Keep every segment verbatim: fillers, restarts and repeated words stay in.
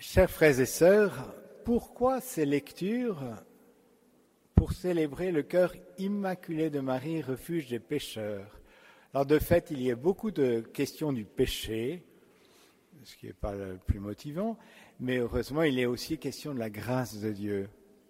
Chers frères et sœurs, pourquoi ces lectures pour célébrer le cœur immaculé de Marie, refuge des pécheurs? Alors de fait, il y a beaucoup de questions du péché, ce qui n'est pas le plus motivant, mais heureusement, il est aussi question de la grâce de Dieu.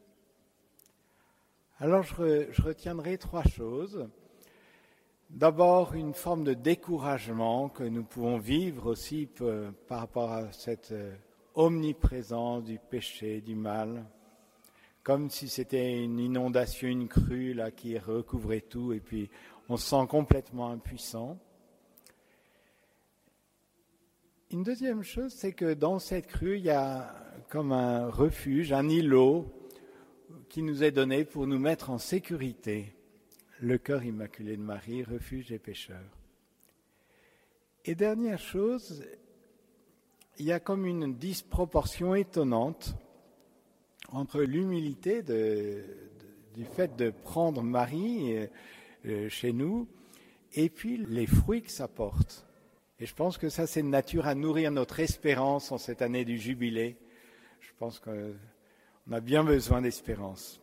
Alors je, re, je retiendrai trois choses. D'abord, une forme de découragement que nous pouvons vivre aussi peu, par rapport à cette euh, omniprésence du péché, du mal, comme si c'était une inondation, une crue là, qui recouvrait tout, et puis on se sent complètement impuissant. Une deuxième chose, c'est que dans cette crue, il y a comme un refuge, un îlot qui nous est donné pour nous mettre en sécurité. Le cœur immaculé de Marie, refuge des pécheurs. Et dernière chose, il y a comme une disproportion étonnante entre l'humilité de, de, du fait de prendre Marie euh, chez nous et puis les fruits que ça porte. Et je pense que ça, c'est de nature à nourrir notre espérance en cette année du jubilé. Je pense qu'on a bien besoin d'espérance.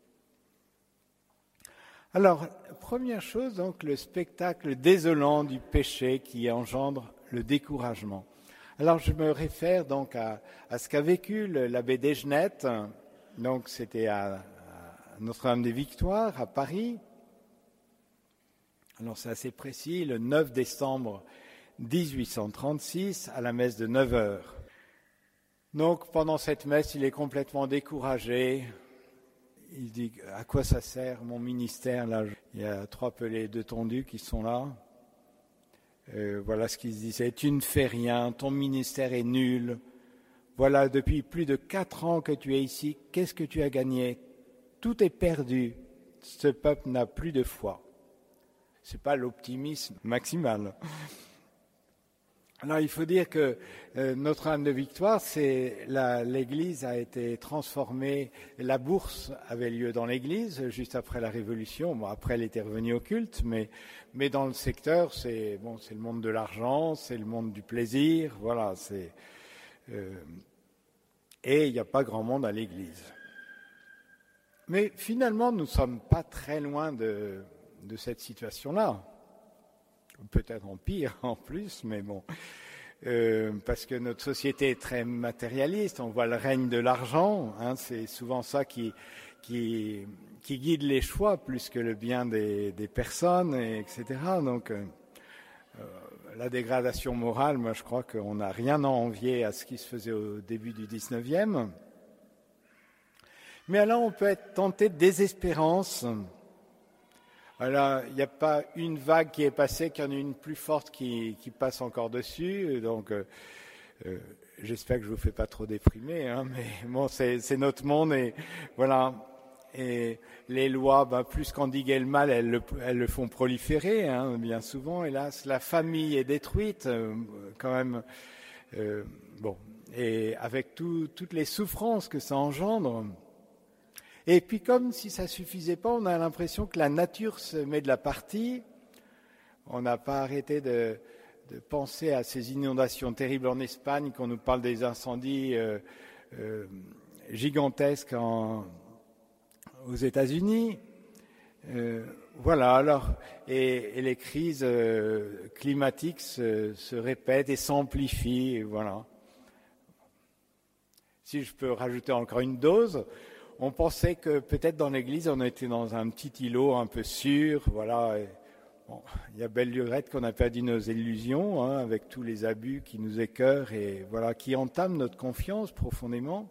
Alors, première chose, donc, le spectacle désolant du péché qui engendre le découragement. Alors, je me réfère donc à, à ce qu'a vécu le, l'abbé Desgenettes. Donc, c'était à, à Notre-Dame-des-Victoires, à Paris. Alors, c'est assez précis, le neuf décembre dix-huit cent trente-six, à la messe de neuf heures. Donc, pendant cette messe, il est complètement découragé. Il dit « À quoi ça sert mon ministère ?» Là, il y a trois pelés de tondus qui sont là. Euh, voilà ce qu'il se disait. « Tu ne fais rien, ton ministère est nul. Voilà, depuis plus de quatre ans que tu es ici, qu'est-ce que tu as gagné? Tout est perdu. Ce peuple n'a plus de foi. » Ce n'est pas l'optimisme maximal. Alors, il faut dire que euh, Notre-Dame-de-Victoire, c'est la, l'église a été transformée. La bourse avait lieu dans l'église juste après la Révolution. Bon, après, elle était revenue au culte, mais, mais dans le secteur, c'est, bon, c'est le monde de l'argent, c'est le monde du plaisir, voilà. C'est, euh, et il n'y a pas grand monde à l'église. Mais finalement, nous ne sommes pas très loin de, de cette situation-là. Peut-être en pire en plus, mais bon, euh, parce que notre société est très matérialiste, on voit le règne de l'argent, hein, c'est souvent ça qui, qui, qui guide les choix plus que le bien des, des personnes, et, etc. Donc, euh, la dégradation morale, moi je crois qu'on n'a rien à envier à ce qui se faisait au début du dix-neuvième. Mais alors on peut être tenté de désespérance. Alors, il n'y a pas une vague qui est passée, qu'il y en a une plus forte qui, qui passe encore dessus. Donc, euh, euh, j'espère que je ne vous fais pas trop déprimer, hein, mais bon, c'est, c'est notre monde et voilà. Et les lois, ben, plus qu'endiguer le mal, elles le, elles le font proliférer, hein, bien souvent. Hélas, la famille est détruite, euh, quand même. Euh, bon, et avec tout, toutes les souffrances que ça engendre. Et puis comme si ça suffisait pas, on a l'impression que la nature se met de la partie. On n'a pas arrêté de, de penser à ces inondations terribles en Espagne, qu'on nous parle des incendies euh, euh, gigantesques en, aux États-Unis. Euh, voilà, alors, et, et les crises euh, climatiques se, se répètent et s'amplifient, et voilà. Si je peux rajouter encore une dose, on pensait que peut-être dans l'Église, on était dans un petit îlot un peu sûr, voilà. Et, bon, il y a belle lurette qu'on a perdu nos illusions, hein, avec tous les abus qui nous écœurent et voilà, qui entament notre confiance profondément.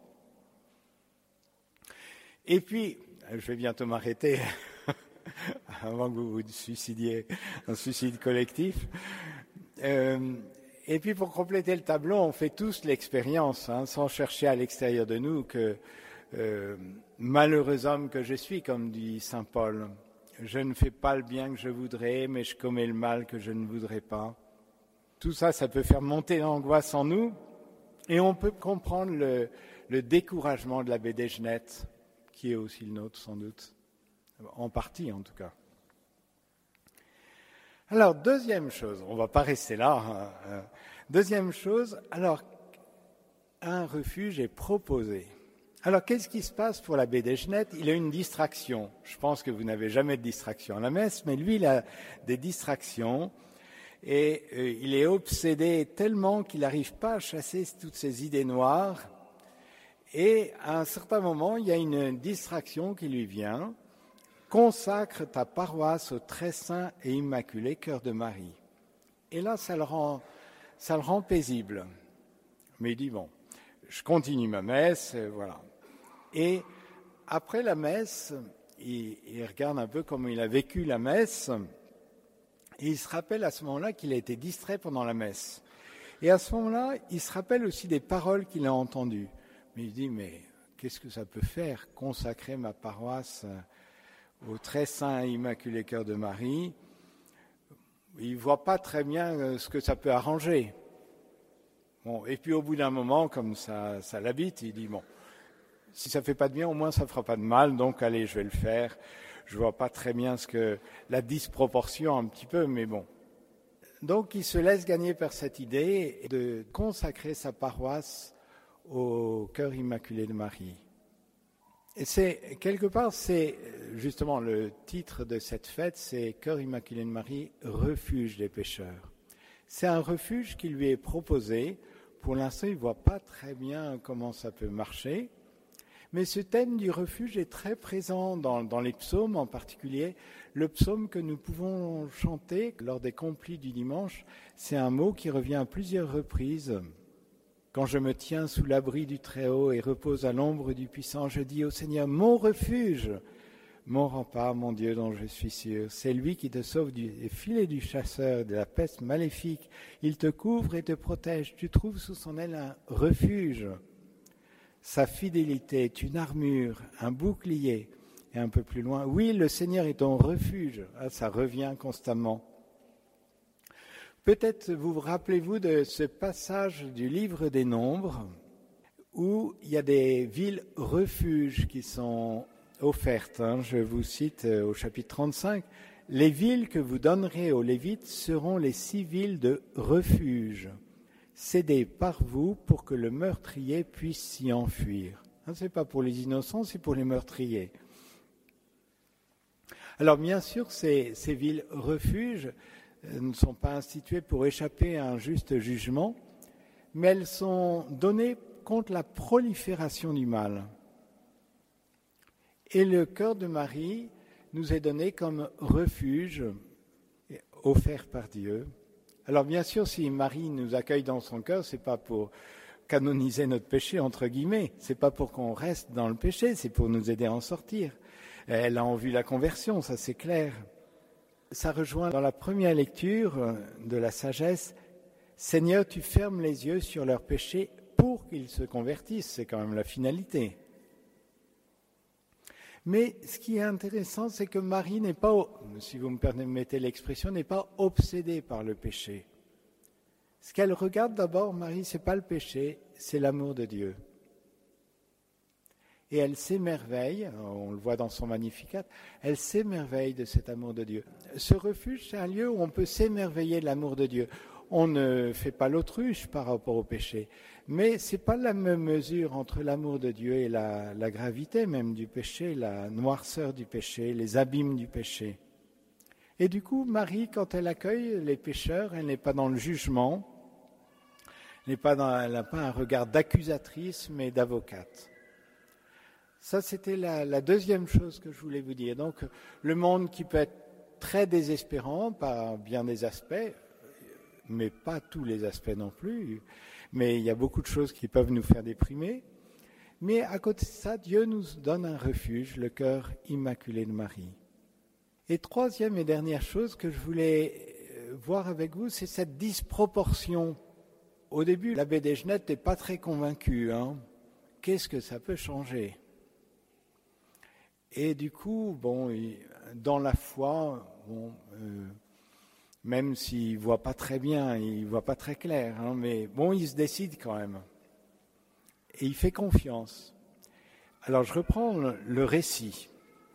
Et puis, je vais bientôt m'arrêter avant que vous vous suicidiez, un suicide collectif. Euh, et puis, pour compléter le tableau, on fait tous l'expérience, hein, sans chercher à l'extérieur de nous, que Euh, malheureux homme que je suis, comme dit saint Paul, je ne fais pas le bien que je voudrais, mais je commets le mal que je ne voudrais pas. Tout ça, ça peut faire monter l'angoisse en nous, et on peut comprendre le, le découragement de l'abbé Desgenettes, qui est aussi le nôtre sans doute, en partie en tout cas. Alors, deuxième chose, on ne va pas rester là, hein, deuxième chose, alors, un refuge est proposé. Alors, qu'est-ce qui se passe pour l'abbé Desgenettes ? Il a une distraction. Je pense que vous n'avez jamais de distraction à la messe, mais lui, il a des distractions. Et euh, il est obsédé tellement qu'il n'arrive pas à chasser toutes ces idées noires. Et à un certain moment, il y a une distraction qui lui vient. Consacre ta paroisse au très saint et immaculé cœur de Marie. Et là, ça le rend, ça le rend paisible. Mais il dit, bon, je continue ma messe, et voilà. Et après la messe, il, il regarde un peu comment il a vécu la messe, et il se rappelle à ce moment-là qu'il a été distrait pendant la messe. Et à ce moment-là, il se rappelle aussi des paroles qu'il a entendues. Mais il dit, mais qu'est-ce que ça peut faire, consacrer ma paroisse au très saint et immaculé cœur de Marie ? Il ne voit pas très bien ce que ça peut arranger. Bon, et puis au bout d'un moment, comme ça, ça l'habite, il dit, bon, si ça ne fait pas de bien, au moins ça ne fera pas de mal, donc allez, je vais le faire. Je ne vois pas très bien ce que la disproportion un petit peu, mais bon. Donc il se laisse gagner par cette idée de consacrer sa paroisse au cœur immaculé de Marie. Et c'est, quelque part, c'est justement le titre de cette fête, c'est Cœur immaculé de Marie, refuge des pécheurs. C'est un refuge qui lui est proposé. Pour l'instant, il ne voit pas très bien comment ça peut marcher. Mais ce thème du refuge est très présent dans, dans les psaumes, en particulier. Le psaume que nous pouvons chanter lors des complis du dimanche, c'est un mot qui revient à plusieurs reprises. Quand je me tiens sous l'abri du Très-Haut et repose à l'ombre du Puissant, je dis au Seigneur, mon refuge, mon rempart, mon Dieu dont je suis sûr. C'est lui qui te sauve du filet du chasseur, de la peste maléfique. Il te couvre et te protège. Tu trouves sous son aile un refuge. Sa fidélité est une armure, un bouclier. Et un peu plus loin, oui, le Seigneur est ton refuge. Ah, ça revient constamment. Peut-être vous vous rappelez-vous de ce passage du livre des Nombres où il y a des villes refuges qui sont offertes. Hein. Je vous cite au chapitre trente-cinq. « Les villes que vous donnerez aux Lévites seront les six villes de refuge, cédées par vous pour que le meurtrier puisse s'y enfuir. » Ce n'est pas pour les innocents, c'est pour les meurtriers. Alors bien sûr, ces, ces villes refuges ne sont pas instituées pour échapper à un juste jugement, mais elles sont données contre la prolifération du mal. Et le cœur de Marie nous est donné comme refuge offert par Dieu. Alors bien sûr, si Marie nous accueille dans son cœur, c'est pas pour canoniser notre péché, entre guillemets, c'est pas pour qu'on reste dans le péché, c'est pour nous aider à en sortir. Elle a en vue la conversion, ça c'est clair. Ça rejoint dans la première lecture de la sagesse, « Seigneur, tu fermes les yeux sur leurs péchés pour qu'ils se convertissent », c'est quand même la finalité. Mais ce qui est intéressant, c'est que Marie n'est pas, si vous me permettez l'expression, n'est pas obsédée par le péché. Ce qu'elle regarde d'abord, Marie, ce n'est pas le péché, c'est l'amour de Dieu. Et elle s'émerveille, on le voit dans son Magnificat, elle s'émerveille de cet amour de Dieu. Ce refuge, c'est un lieu où on peut s'émerveiller de l'amour de Dieu. On ne fait pas l'autruche par rapport au péché, mais ce n'est pas la même mesure entre l'amour de Dieu et la, la gravité même du péché, la noirceur du péché, les abîmes du péché. Et du coup, Marie, quand elle accueille les pécheurs, elle n'est pas dans le jugement, elle n'a pas, pas un regard d'accusatrice, mais d'avocate. Ça, c'était la, la deuxième chose que je voulais vous dire. Donc, le monde qui peut être très désespérant par bien des aspects, mais pas tous les aspects non plus, mais il y a beaucoup de choses qui peuvent nous faire déprimer. Mais à côté de ça, Dieu nous donne un refuge, le cœur immaculé de Marie. Et troisième et dernière chose que je voulais voir avec vous, c'est cette disproportion. Au début, l'abbé Desgenettes n'est pas très convaincu. Hein. Qu'est-ce que ça peut changer ? Et du coup, bon, dans la foi, bon, euh, même s'il ne voit pas très bien, il ne voit pas très clair, hein, mais bon, il se décide quand même. Et il fait confiance. Alors, je reprends le, le récit.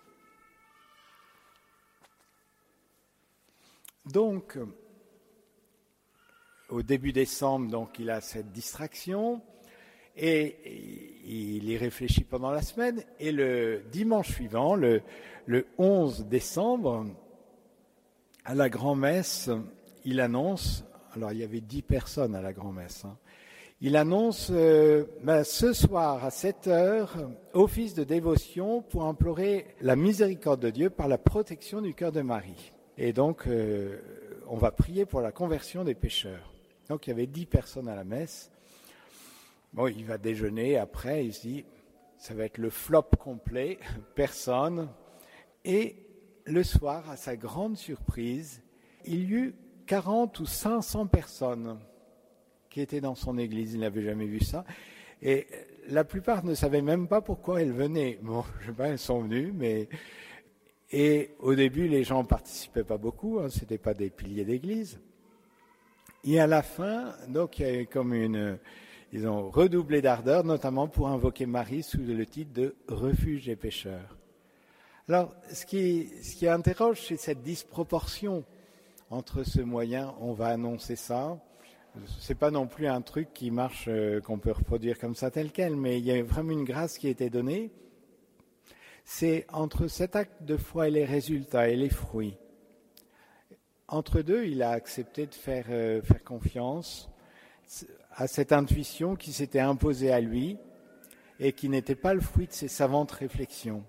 Donc, au début décembre, donc, il a cette distraction. Et il y réfléchit pendant la semaine, et le dimanche suivant, le, le onze décembre, à la grand-messe, il annonce, alors il y avait dix personnes à la grand-messe, hein, il annonce euh, ben, ce soir à sept heures, office de dévotion pour implorer la miséricorde de Dieu par la protection du cœur de Marie. Et donc, euh, on va prier pour la conversion des pécheurs. Donc, il y avait dix personnes à la messe. Bon, il va déjeuner après, il se dit, ça va être le flop complet, personne. Et le soir, à sa grande surprise, il y eut quarante ou cinq cents personnes qui étaient dans son église. Il n'avait jamais vu ça. Et la plupart ne savaient même pas pourquoi elles venaient. Bon, je sais pas, elles sont venues, mais... Et au début, les gens ne participaient pas beaucoup, hein, ce n'étaient pas des piliers d'église. Et à la fin, donc, il y a eu comme une... Ils ont redoublé d'ardeur, notamment pour invoquer Marie sous le titre de « Refuge des pécheurs ». Alors, ce qui, ce qui interroge, c'est cette disproportion entre ce moyen, on va annoncer ça. C'est pas non plus un truc qui marche, euh, qu'on peut reproduire comme ça tel quel, mais il y a vraiment une grâce qui a été donnée. C'est entre cet acte de foi et les résultats et les fruits. Entre deux, il a accepté de faire, euh, faire confiance à cette intuition qui s'était imposée à lui et qui n'était pas le fruit de ses savantes réflexions.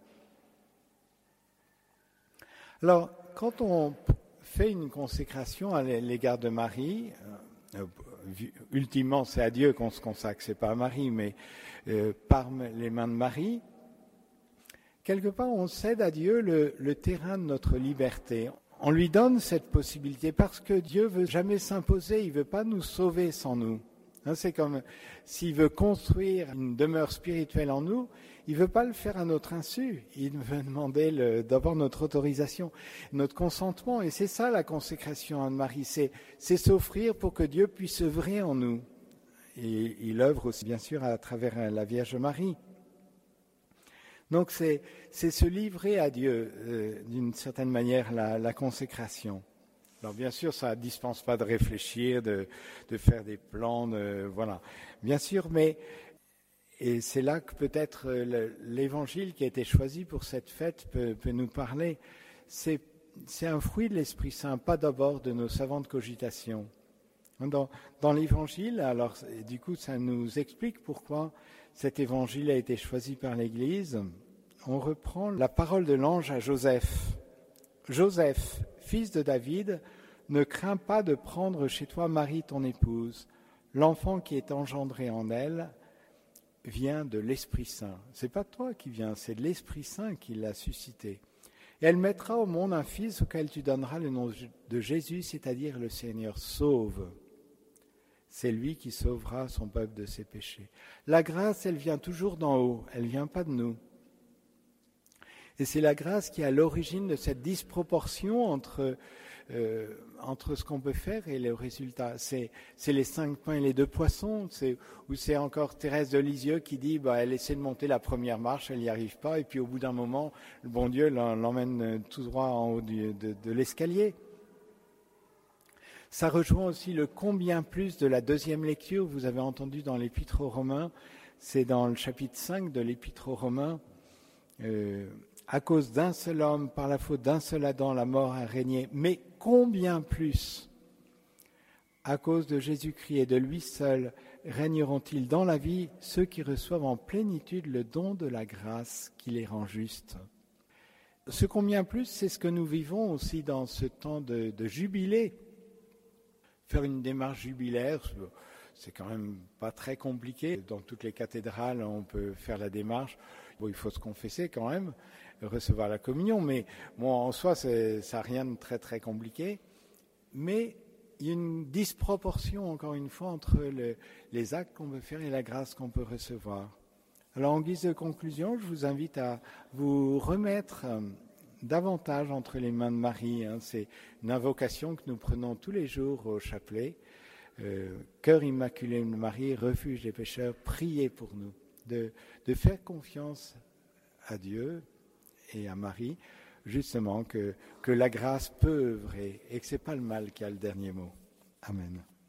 Alors, quand on fait une consécration à l'égard de Marie, euh, ultimement c'est à Dieu qu'on se consacre, c'est pas à Marie, mais euh, par les mains de Marie, quelque part on cède à Dieu le, le terrain de notre liberté. On lui donne cette possibilité parce que Dieu veut jamais s'imposer, il veut pas nous sauver sans nous. Hein, c'est comme s'il veut construire une demeure spirituelle en nous, il veut pas le faire à notre insu. Il veut demander le, d'abord notre autorisation, notre consentement. Et c'est ça la consécration à Marie, c'est, c'est s'offrir pour que Dieu puisse œuvrer en nous. Et il œuvre aussi bien sûr à travers la Vierge Marie. Donc c'est, c'est se livrer à Dieu, euh, d'une certaine manière, la, la consécration. Alors bien sûr, ça ne dispense pas de réfléchir, de, de faire des plans, de, voilà. Bien sûr, mais et c'est là que peut-être le, l'évangile qui a été choisi pour cette fête peut, peut nous parler. C'est, c'est un fruit de l'Esprit Saint, pas d'abord de nos savantes cogitations. Dans, dans l'évangile, alors du coup, ça nous explique pourquoi cet évangile a été choisi par l'Église. On reprend la parole de l'ange à Joseph. Joseph, fils de David, ne crains pas de prendre chez toi Marie, ton épouse. L'enfant qui est engendré en elle vient de l'Esprit Saint. C'est pas toi qui viens, c'est de l'Esprit Saint qui l'a suscité. Et elle mettra au monde un fils auquel tu donneras le nom de Jésus, c'est-à-dire le Seigneur sauve. C'est lui qui sauvera son peuple de ses péchés. La grâce, elle vient toujours d'en haut, elle ne vient pas de nous. Et c'est la grâce qui est à l'origine de cette disproportion entre, euh, entre ce qu'on peut faire et le résultat. C'est, c'est les cinq pains et les deux poissons, c'est, ou c'est encore Thérèse de Lisieux qui dit bah, elle essaie de monter la première marche, elle n'y arrive pas, et puis au bout d'un moment, le bon Dieu l'emmène tout droit en haut du, de, de l'escalier. Ça rejoint aussi le combien plus de la deuxième lecture, vous avez entendu dans l'Épître aux Romains, c'est dans le chapitre cinq de l'Épître aux Romains, euh, à cause d'un seul homme, par la faute d'un seul Adam, la mort a régné, mais combien plus, à cause de Jésus-Christ et de lui seul, régneront-ils dans la vie ceux qui reçoivent en plénitude le don de la grâce qui les rend justes. Ce combien plus, c'est ce que nous vivons aussi dans ce temps de, de jubilé. Faire une démarche jubilaire, c'est quand même pas très compliqué. Dans toutes les cathédrales, on peut faire la démarche. Bon, il faut se confesser quand même, recevoir la communion, mais bon, en soi, c'est, ça n'a rien de très très compliqué. Mais il y a une disproportion, encore une fois, entre le, les actes qu'on peut faire et la grâce qu'on peut recevoir. Alors, en guise de conclusion, je vous invite à vous remettre davantage entre les mains de Marie. Hein. C'est une invocation que nous prenons tous les jours au chapelet. Euh, Cœur immaculé de Marie, refuge des pécheurs, priez pour nous. De, de faire confiance à Dieu et à Marie, justement, que, que la grâce peut œuvrer et que ce n'est pas le mal qui a le dernier mot. Amen.